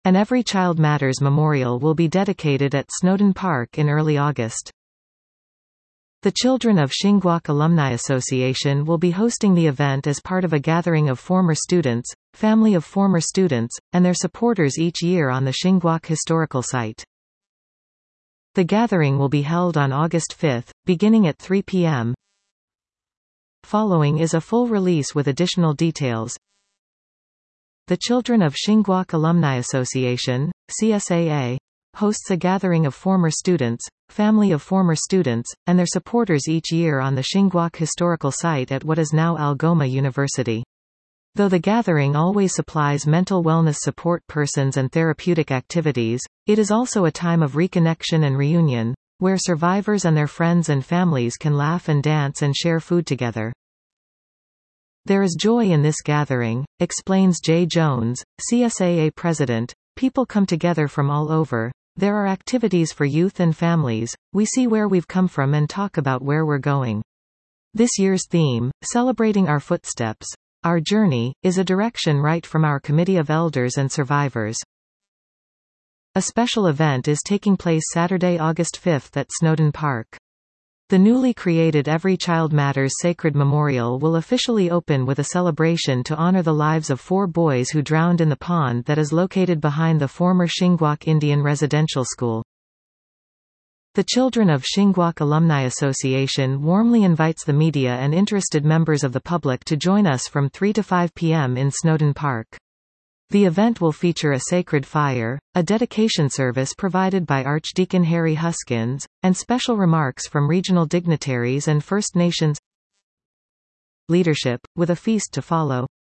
An Every Child Matters memorial will be dedicated at Snowdon Park in early August. The Children of Shingwak Alumni Association will be hosting the event as part of a gathering of former students, family of former students, and their supporters each year on the Shingwak Historical Site. The gathering will be held on August 5, beginning at 3 p.m. Following is a full release with additional details. The Children of Shingwak Alumni Association, CSAA, hosts a gathering of former students, family of former students, and their supporters each year on the Shingwak Historical Site at what is now Algoma University. Though the gathering always supplies mental wellness support persons and therapeutic activities, it is also a time of reconnection and reunion, where survivors and their friends and families can laugh and dance and share food together. There is joy in this gathering, explains Jay Jones, CSAA president. People come together from all over. There are activities for youth and families. We see where we've come from and talk about where we're going. This year's theme, Celebrating Our Footsteps, Our Journey, is a direction right from our Committee of Elders and Survivors. A special event is taking place Saturday, August 5 at Snowdon Park. The newly created Every Child Matters Sacred Memorial will officially open with a celebration to honor the lives of 4 boys who drowned in the pond that is located behind the former Shingwak Indian Residential School. The Children of Shingwak Alumni Association warmly invites the media and interested members of the public to join us from 3 to 5 p.m. in Snowdon Park. The event will feature a sacred fire, a dedication service provided by Archdeacon Harry Huskins, and special remarks from regional dignitaries and First Nations leadership, with a feast to follow.